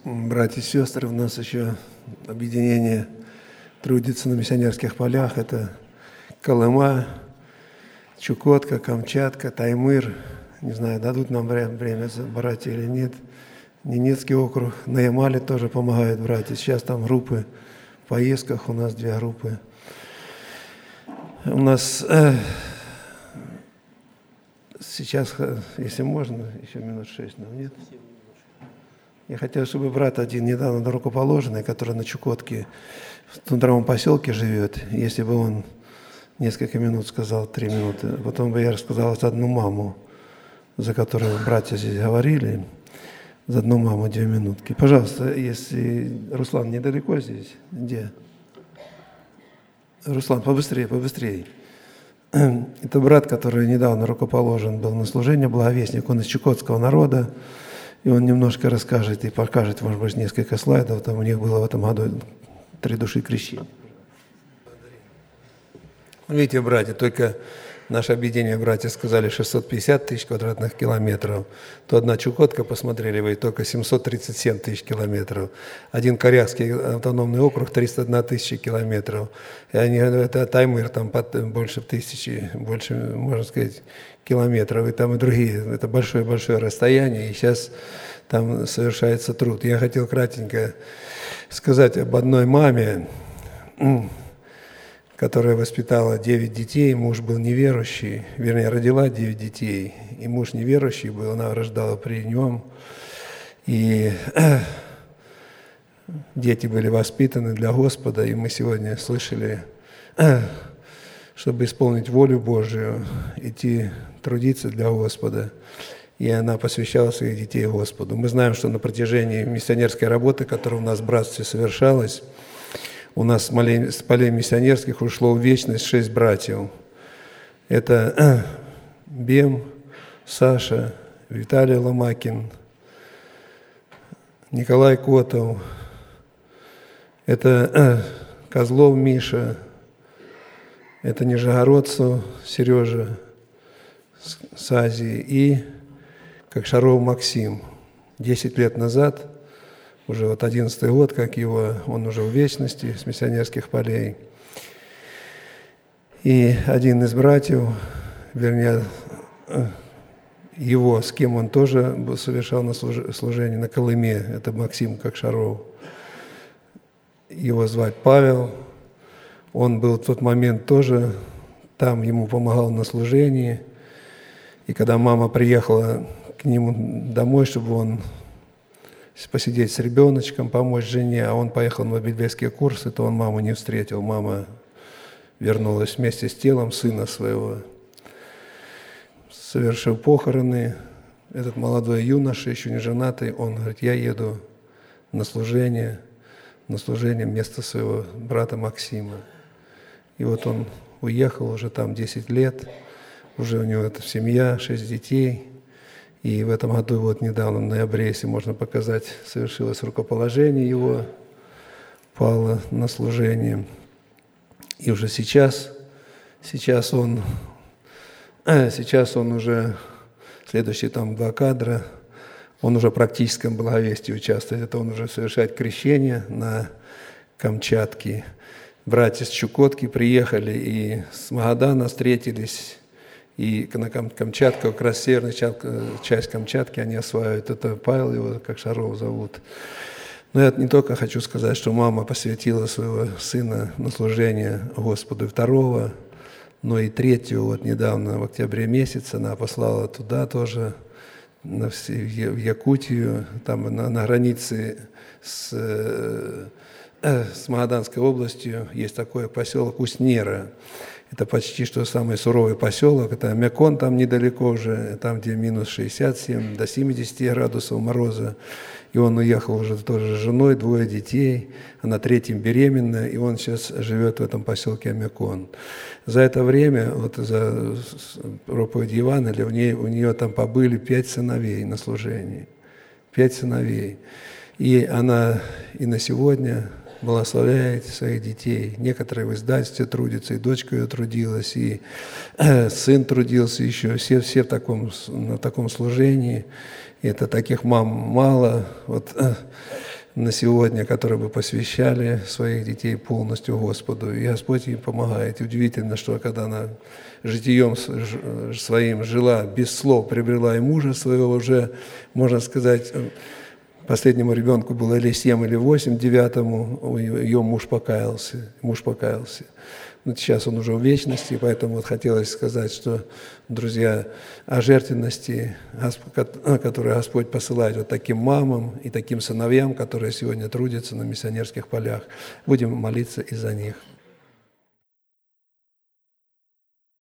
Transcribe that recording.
Братья и сестры, у нас еще объединение трудится на миссионерских полях. Это Колыма, Чукотка, Камчатка, Таймыр. Не знаю, дадут нам время братья или нет. Ненецкий округ. На Ямале тоже помогают братья. Сейчас там группы в поездках, у нас 2 группы. У нас сейчас, если можно, еще минут 6, но нет. Я хотел, чтобы брат один недавно рукоположенный, который на Чукотке, в тундровом поселке живет, если бы он несколько минут сказал, 3 минуты, потом бы я рассказал за одну маму, за которую братья здесь говорили, за одну маму 2 минутки. Пожалуйста, если Руслан недалеко здесь, где? Руслан, побыстрее. Это брат, который недавно рукоположен был на служение, благовестник, он из чукотского народа. И он немножко расскажет и покажет, может быть, несколько слайдов. Там у них было в этом году 3 души крещения. Видите, братья, только наше объединение братья сказали 650 тысяч квадратных километров. То одна Чукотка, посмотрели вы, только 737 тысяч километров. Один Корякский автономный округ 301 тысяча километров. И они говорят, это Таймыр, там больше 1000, больше, можно сказать, километров, и там и другие. Это большое-большое расстояние, и сейчас там совершается труд. Я хотел кратенько сказать об одной маме, которая воспитала 9 детей, муж был неверующий, вернее, родила 9 детей, и муж неверующий был, она рождала при нем, и дети были воспитаны для Господа, и мы сегодня слышали, чтобы исполнить волю Божию, идти трудиться для Господа. И она посвящала своих детей Господу. Мы знаем, что на протяжении миссионерской работы, которая у нас в братстве совершалась, у нас с полей миссионерских ушло в вечность 6 братьев. Это Бем, Саша, Виталий Ломакин, Николай Котов, это Козлов Миша, это Нижегородцев Сережа с Азии и Кокшаров Максим. 10 лет назад, уже вот 11-й год, как его, он уже в вечности, с миссионерских полей. И один из братьев, вернее, его, с кем он тоже совершал на служение на Колыме, это Максим Кокшаров. Его звать Павел. Он был в тот момент тоже там, ему помогал на служении. И когда мама приехала к нему домой, чтобы он посидеть с ребеночком, помочь жене, а он поехал на библейские курсы, то он маму не встретил. Мама вернулась вместе с телом сына своего. Совершив похороны, этот молодой юноша, еще не женатый, он говорит, я еду на служение вместо своего брата Максима. И вот он уехал уже там 10 лет, уже у него эта семья, 6 детей. И в этом году, вот недавно, в ноябре, если можно показать, совершилось рукоположение его, пало на служение. И уже сейчас он уже, следующие там 2 кадра, он уже в практическом благовестии участвует. Это он уже совершает крещение на Камчатке. Братья с Чукотки приехали и с Магадана встретились. И на Камчатке, как раз северная часть Камчатки они осваивают. Это Павел, его Кокшаров зовут. Но я не только хочу сказать, что мама посвятила своего сына на служение Господу 2-го, но и 3-го, вот недавно, в октябре месяце, она послала туда тоже, в Якутию, там на границе с Магаданской областью есть такой поселок Уснера. Это почти что самый суровый поселок. Это Мякон, там недалеко уже, там, где минус 67 до 70 градусов мороза. И он уехал уже тоже с женой, 2 детей. Она 3-м беременна, и он сейчас живет в этом поселке Мякон. За это время, вот за проповедь Евангелия, у нее там побыли 5 сыновей на служении. 5 сыновей. И она и на сегодня благословляет своих детей. Некоторые в издательстве трудятся, и дочка ее трудилась, и сын трудился еще. Все на таком служении. И это таких мам мало. Вот на сегодня, которые бы посвящали своих детей полностью Господу. И Господь им помогает. И удивительно, что когда она житием своим жила, без слов приобрела и мужа своего, уже, можно сказать, последнему ребенку было или 7, или 8, 9-му ее муж покаялся. Но сейчас он уже в вечности, поэтому вот хотелось сказать, что, друзья, о жертвенности, которую Господь посылает вот таким мамам и таким сыновьям, которые сегодня трудятся на миссионерских полях, будем молиться и за них.